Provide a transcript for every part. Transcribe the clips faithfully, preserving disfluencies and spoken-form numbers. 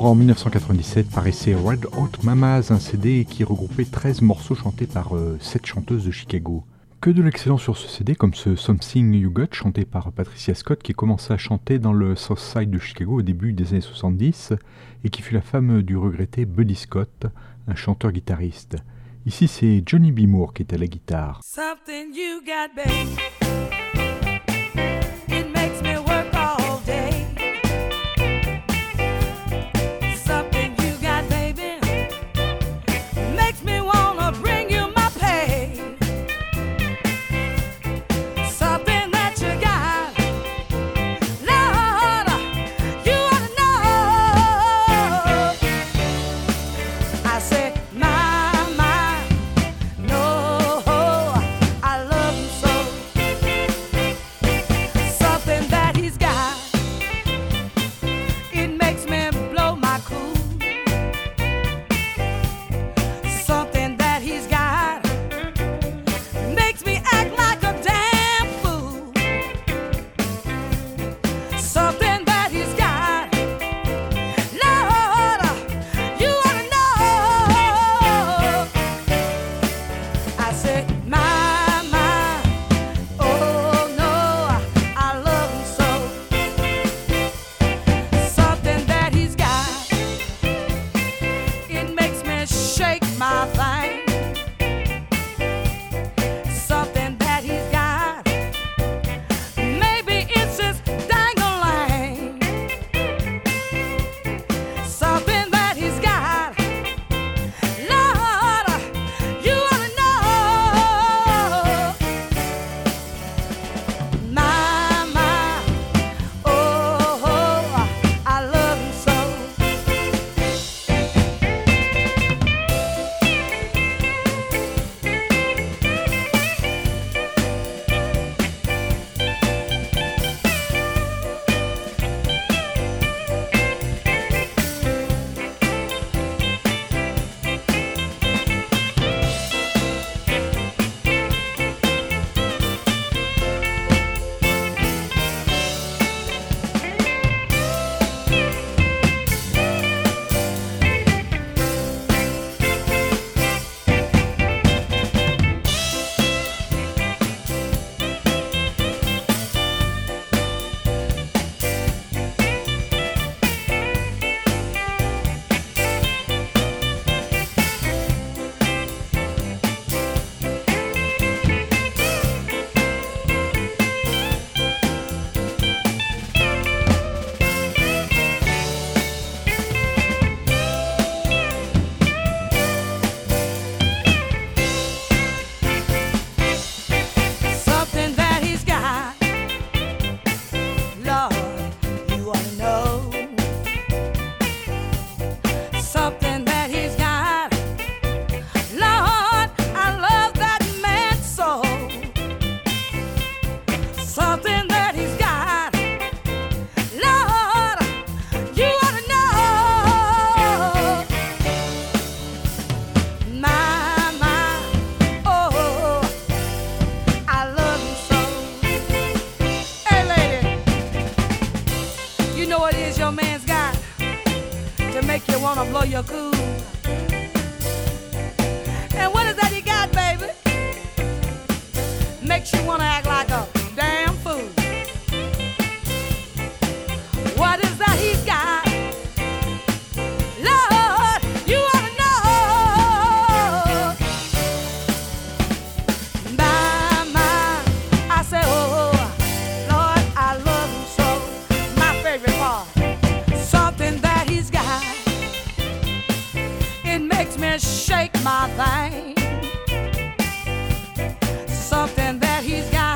jour, en dix-neuf cent quatre-vingt-dix-sept, paraissait Red Hot Mamas, un C D qui regroupait treize morceaux chantés par euh, sept chanteuses de Chicago. Que de l'excellent sur ce C D, comme ce Something You Got, chanté par Patricia Scott, qui commença à chanter dans le South Side de Chicago au début des années soixante-dix, et qui fut la femme du regretté Buddy Scott, un chanteur-guitariste. Ici, c'est Johnny B. Moore qui est à la guitare. Something you got, babe. It makes me work all day. Something you got, baby. Makes me wanna bring you my pay. Something that you got, Lord, you ought to know. I said, my, my, no, I love him so. Something that he's got, it makes me blow my cool. Something that he's got makes me act like a damn fool. Something that he's got, Lord, you ought to know. I said, my, my, oh no, I love him so. Something that he's got, it makes me shake my thing. Something that he's got, maybe it's his dang-a-lang. Something that he's got, Lord, you ought to know. My, my, oh, I love him so. Something that he's got, Lord, you ought to know. Something that he's got, Lord, I love that man so. Something that he's got, Lord, you ought to know. My, my, oh, I love him so. Hey, lady, you know what it is your man's got to make you wanna blow your cool. And what is that he got, baby? Makes you wanna act like a damn fool. What is that he's got? Lord, you ought to know. My, my, I say, oh, Lord, I love him so. My favorite part, something that he's got, it makes me shake my thing. Something that he's got.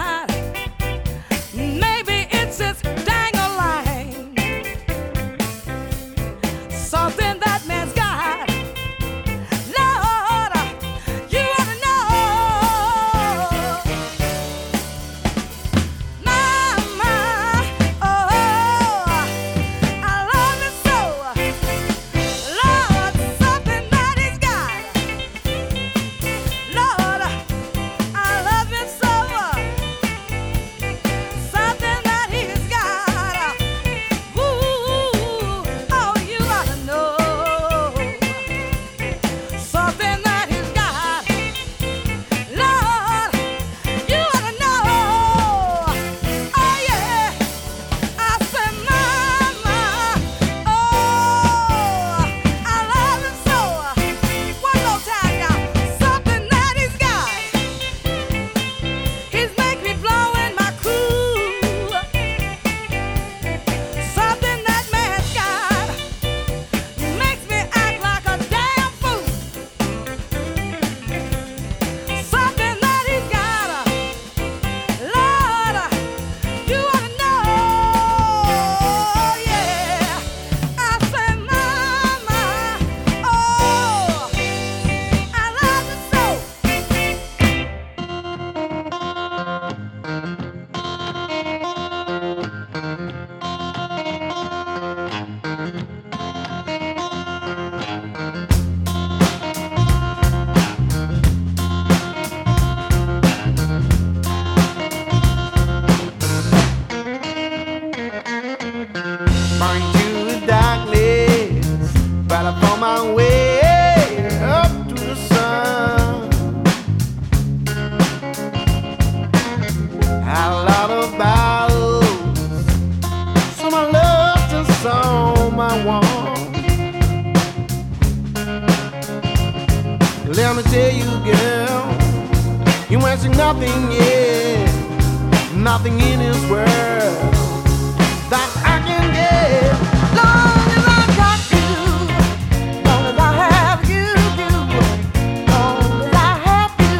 There's nothing, yeah, nothing in this world that I can get. Long as I got you, long as I have you, you, long as I have you.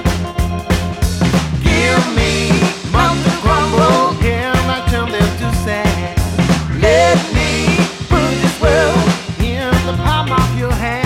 Give me mountains to crumble, and I turn them to sand. Let me put this world in the palm of your hand.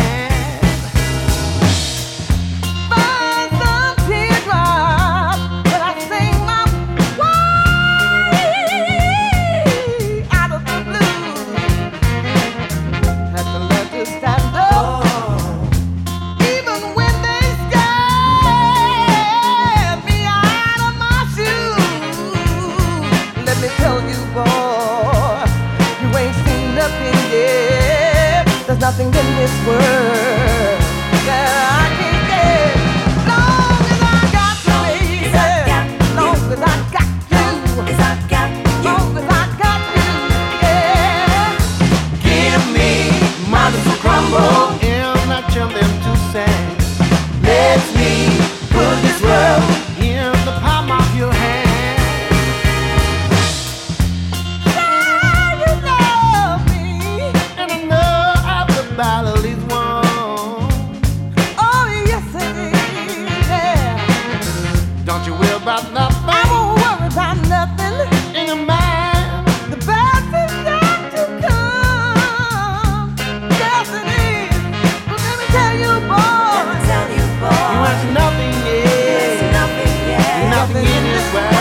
Nothing in this world that I can get. Long as I got you, baby. Long as I got you. Long as I got you, yeah. Give me mountains to crumble and I turn them to sand. Let me put this world in the palm of your hand. Battle is won. Oh yes it is, yeah. Don't you worry about nothing. I won't worry about nothing. In your mind, the best is yet to come. Yes it is. But let me tell you, boy. Let me tell you, boy. You want nothing, yeah. There's nothing, yeah. Nothing in this world.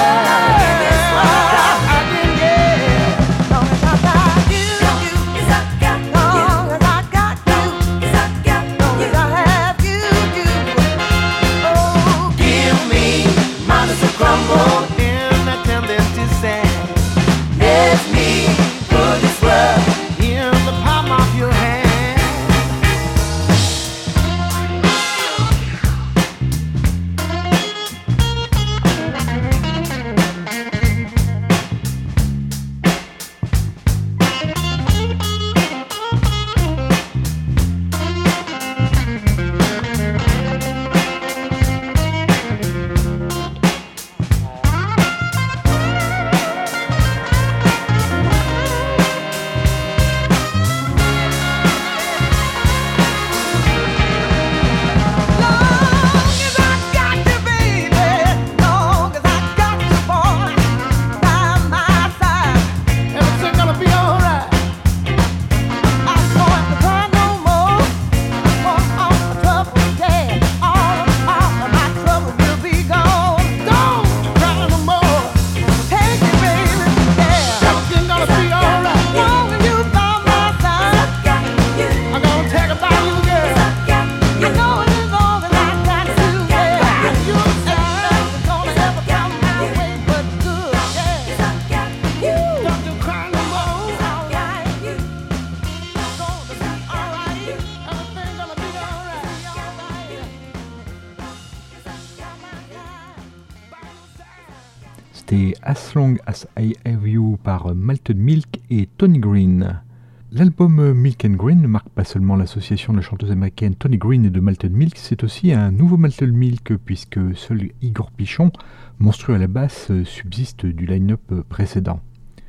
C'était As Long As I Have You par Malted Milk et Tony Green. L'album Milk and Green ne marque pas seulement l'association de la chanteuse américaine Tony Green et de Malted Milk, c'est aussi un nouveau Malted Milk puisque seul Igor Pichon, monstrueux à la basse, subsiste du line-up précédent.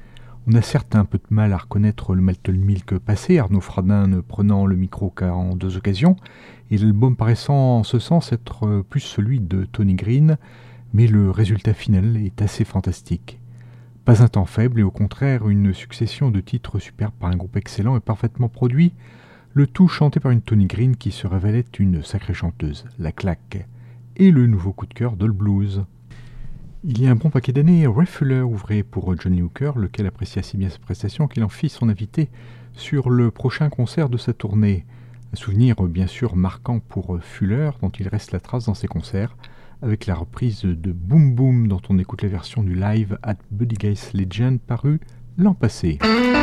On a certes un peu de mal à reconnaître le Malted Milk passé, Arnaud Fradin ne prenant le micro qu'en deux occasions, et l'album paraissant en ce sens être plus celui de Tony Green, mais le résultat final est assez fantastique. Pas un temps faible et au contraire une succession de titres superbes par un groupe excellent et parfaitement produit, le tout chanté par une Tony Green qui se révélait une sacrée chanteuse, la claque, et le nouveau coup de cœur de le blues. Il y a un bon paquet d'années, Ray Fuller ouvrait pour Johnny Hooker, lequel apprécia si bien sa prestation qu'il en fit son invité sur le prochain concert de sa tournée. Un souvenir bien sûr marquant pour Fuller, dont il reste la trace dans ses concerts, avec la reprise de Boom Boom dont on écoute la version du live at Buddy Guy's Legend paru l'an passé.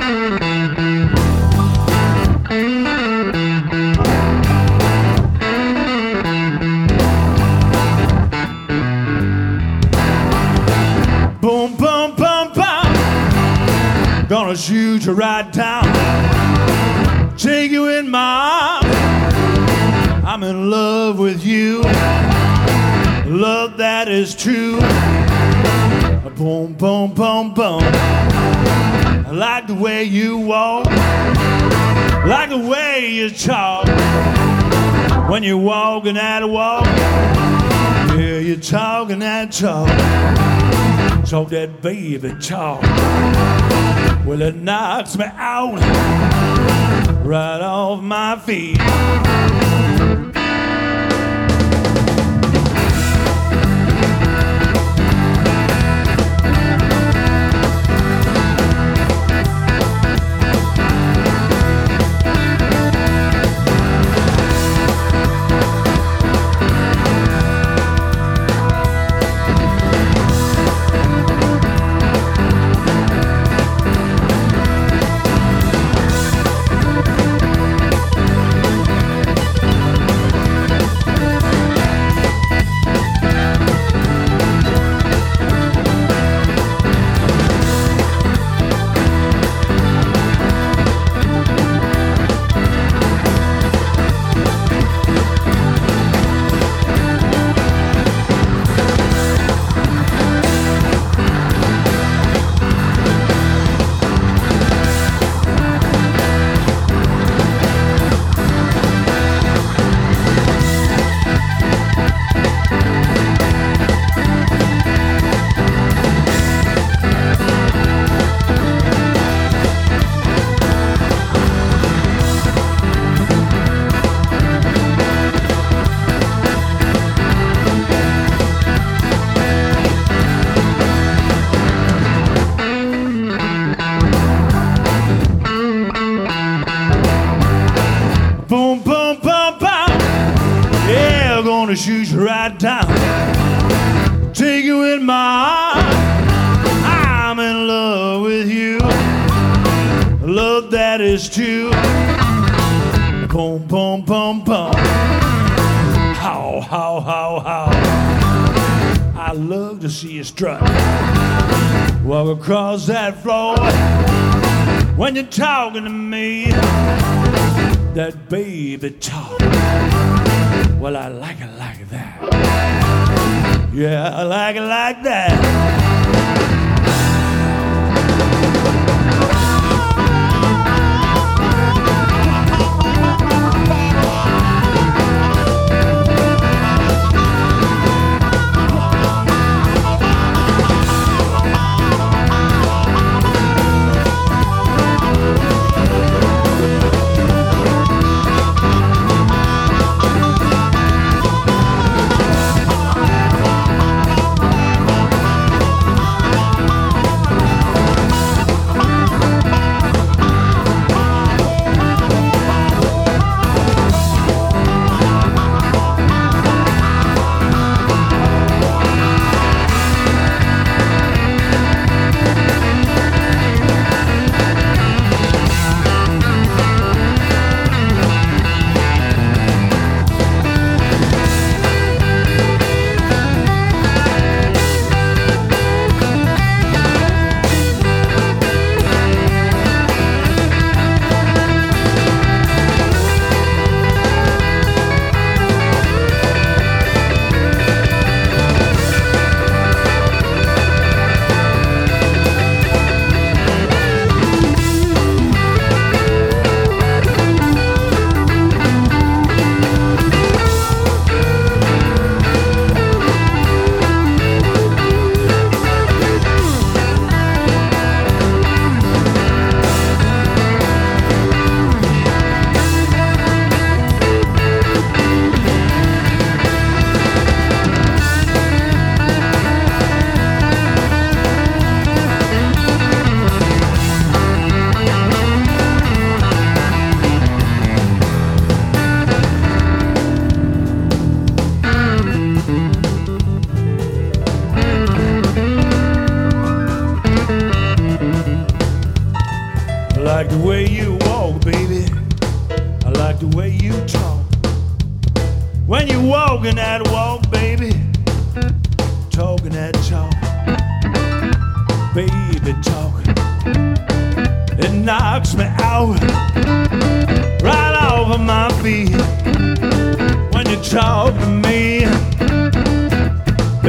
Boom, boom, boom, boom. Gonna shoot you right down. Take you in my arms. I'm in love with you. Love love that is true. Boom, boom, boom, boom. I like the way you walk, like the way you talk. When you're walking that walk, yeah, you're talking that talk. Talk that baby talk. Well, it knocks me out right off my feet. Shoot you right down, take you in my arms. I'm in love with you, love that is true. Boom, boom, boom, boom. How, how, how, how. I love to see you strut, walk across that floor. When you're talking to me, that baby talk. Well, I like it like that. Yeah, I like it like that. like the way you walk, baby. I like the way you talk. When you walking that walk, baby, talking that talk, baby talk, it knocks me out right off of my feet. When you talk to me,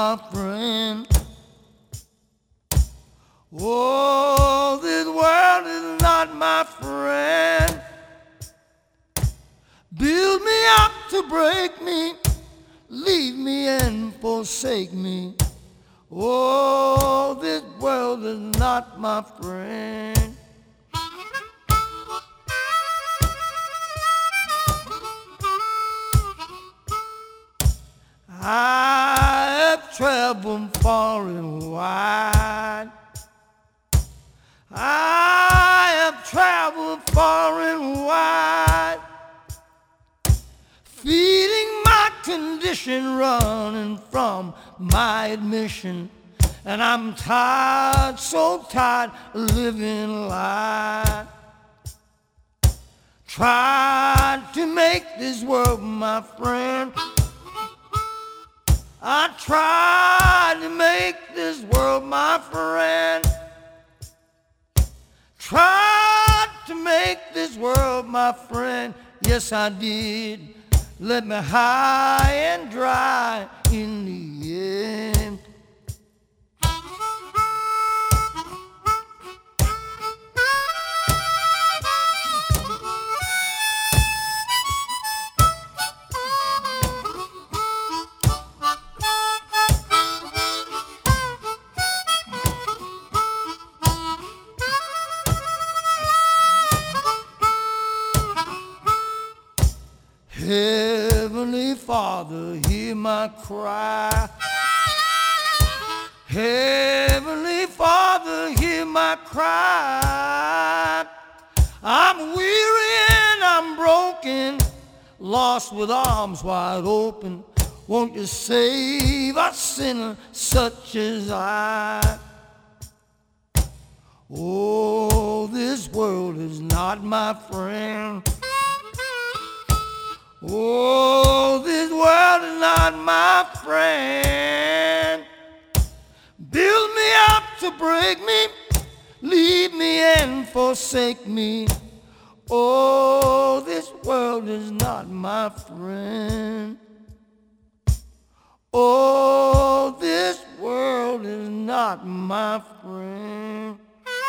my friend. Oh, this world is not my friend. Build me up to break me, leave me and forsake me. Oh, this world is not my friend. I have traveled far and wide. I have traveled far and wide, feeding my condition, running from my admission. And I'm tired, so tired of living life. Tried to make this world my friend. I tried to make this world my friend. Tried to make this world my friend. Yes, I did. Let me high and dry in the end. Heavenly Father, hear my cry. Heavenly Father, hear my cry. I'm weary and I'm broken, lost with arms wide open. Won't you save a sinner such as I? Oh, this world is not my friend. Oh, this world is not my friend. Build me up to break me, leave me and forsake me. Oh, this world is not my friend. Oh, this world is not my friend.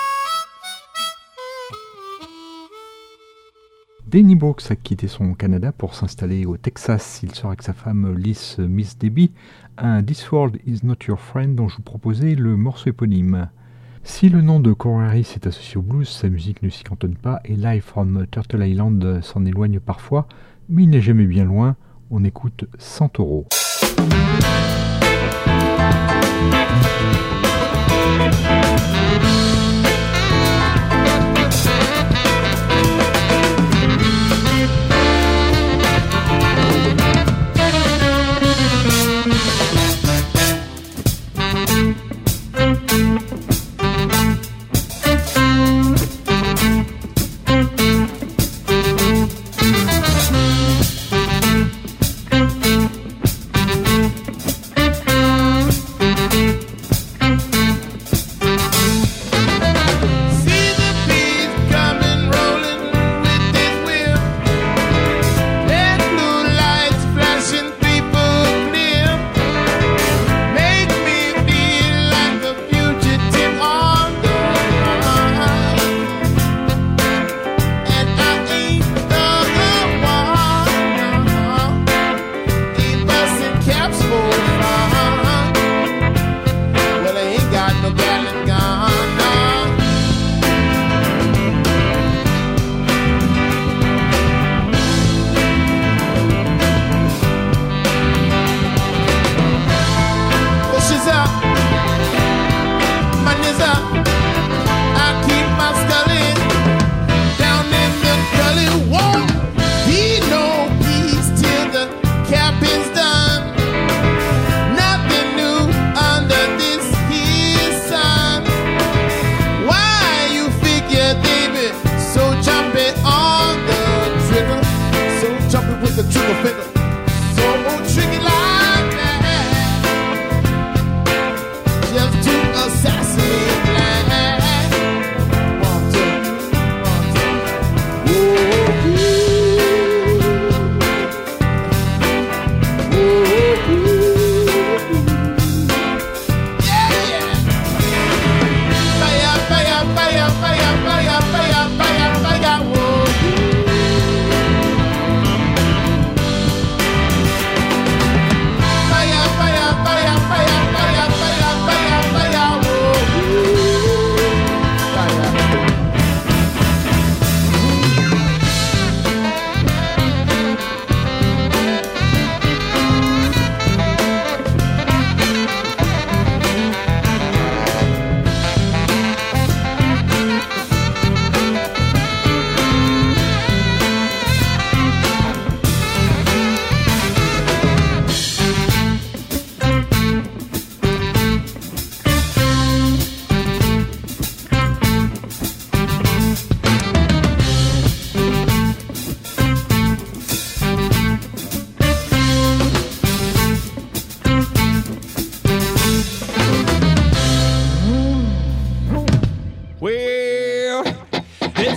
Danny Brooks a quitté son Canada pour s'installer au Texas. Il sort avec sa femme Liz Miss Debbie, un This World Is Not Your Friend dont je vous proposais le morceau éponyme. Si le nom de Corey Harris est associé au blues, sa musique ne s'y cantonne pas et Live from Turtle Island s'en éloigne parfois, mais il n'est jamais bien loin. On écoute Santoro.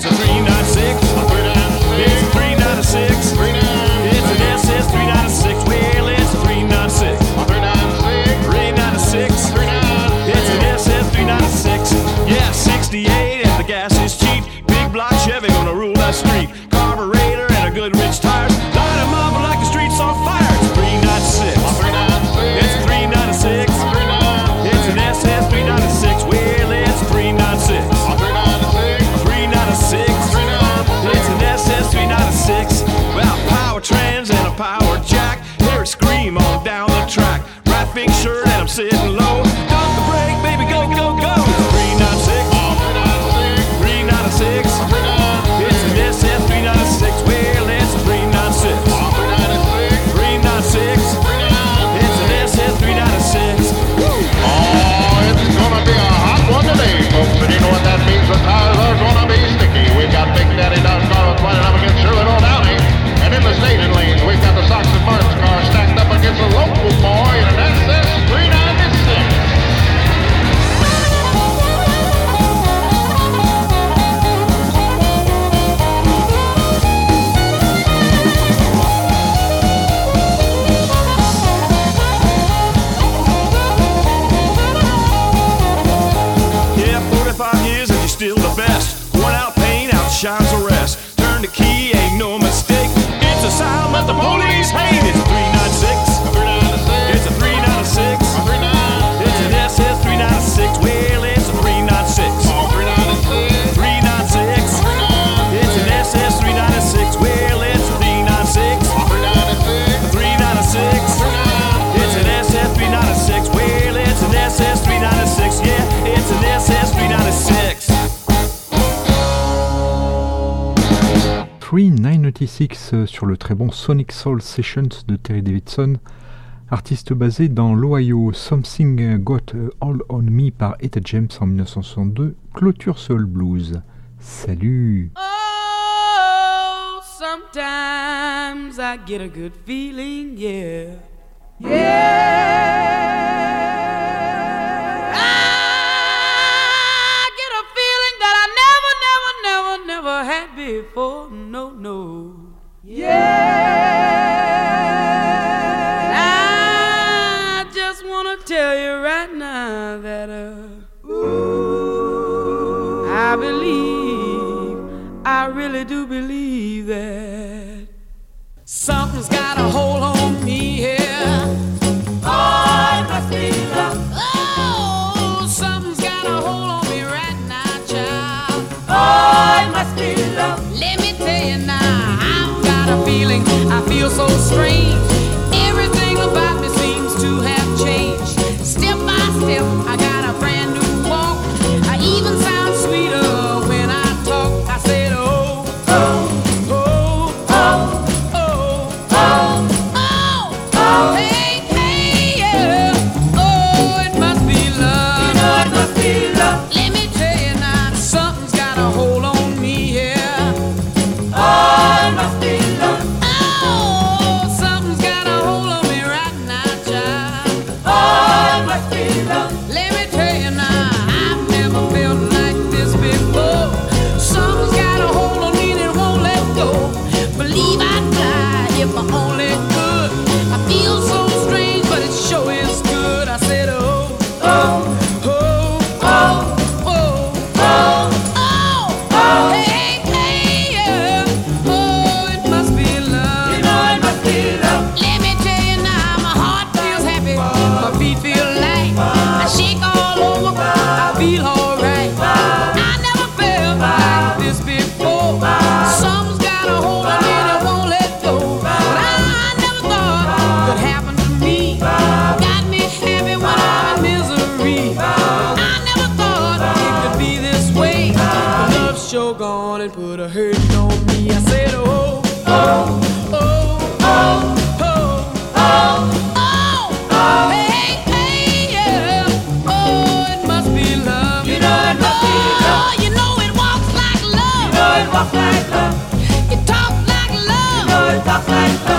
It's a three ninety-six. It's a three ninety-six. It's an S S three ninety-six. Well, it's a three ninety-six. three ninety-six. It's an S S three ninety-six. Yeah, sixty-eight and the gas is cheap. Big block Chevy gonna rule that street. Carburetor and a good rich tires. Light 'em up like the streets on fire. It's a three ninety-six. It's a three ninety-six. It's an S S three ninety-six. Well, it's a three ninety-six. three ninety-six. It's an S S three ninety-six. Well, power trans and a power jack. Hear it scream on down the track. Right big shirt and I'm sitting low. Dump the brake, baby, go, go, go. It's a three ninety-six. three ninety-six. It's an S S three ninety-six. Well, it's a three ninety-six. three ninety-six. It's an S S three ninety-six. Oh, it's gonna be a hot one today, folks, and you know what that means. The tires are gonna be sticky. We've got Big Daddy Don Carlos running up against Shirley Roll Downey, and in the staging lanes, we've got the Sox and Martin's car stacked up against a local boy in an S S three ninety-six. Yeah, forty-five years and you're still the best. Worn out paint, out shines the rest. Turn the key, ain't no mistake. It's a sound that the police hate. It's a three ninety-six. It's a three ninety-six. It's an S S three ninety-six. Well, it's a three ninety-six. three ninety-six. It's an S S three ninety-six. Well, it's a three ninety-six. three ninety-six. It's an S S three ninety-six. Well, it's an S S three ninety-six. Yeah, it's an S S three ninety-six. three ninety-six sur le très bon Sonic Soul Sessions de Terry Davidson, artiste basé dans l'Ohio. Something Got a Hold on Me par Etta James en dix-neuf cent soixante-deux clôture Soul Blues. Salut! Oh, sometimes I get a good feeling, yeah. Yeah. I get a feeling that I never, never, never, never had before. No, no. Yeah. I just want to tell you right now that uh, ooh, I believe, I really do believe that something's got a hold on me here. Oh, it must be love. Oh, something's got a hold on me right now, child. Oh, it must be love. Let me tell you now, I've got a feeling, I feel so strange. Everything about me seems to have changed. Step by step, I got a brand new walk. I even sound sweeter when I talk. I said, oh, oh, oh, oh, oh, oh, oh, oh, hey, hey, yeah. Oh, it must be love. You know it must be love. Let me tell you now, something's got a hold on me here. Oh, it must be love. Oh, something's got a hold on me right now, child. Oh, it must be love. Let me tell you now, I've never felt like this before. Something's got a hold on me that won't let go. Believe I'd fly if I only could. I feel so strange, but it sure is good. I said, oh, oh, oh, oh, oh, oh, oh, oh, hey, hey, yeah. Oh, it must be love. You know it must be love. Let me tell you now, my heart feels happy, my feet feel light. I shake all over, I feel alright. I never felt like this before. Something's got a hold on me that won't let go. But I never thought it could happen to me. Got me happy when I'm in misery. I never thought it could be this way. But love's sure gone and put a hurting on me. I said, oh, oh, oh, oh, oh, oh, oh, oh, hey, hey, yeah. Oh, it must be love. You know it must be love. Oh, you know it walks like love. You know it walks like love. It talks like love. You know it talks like love.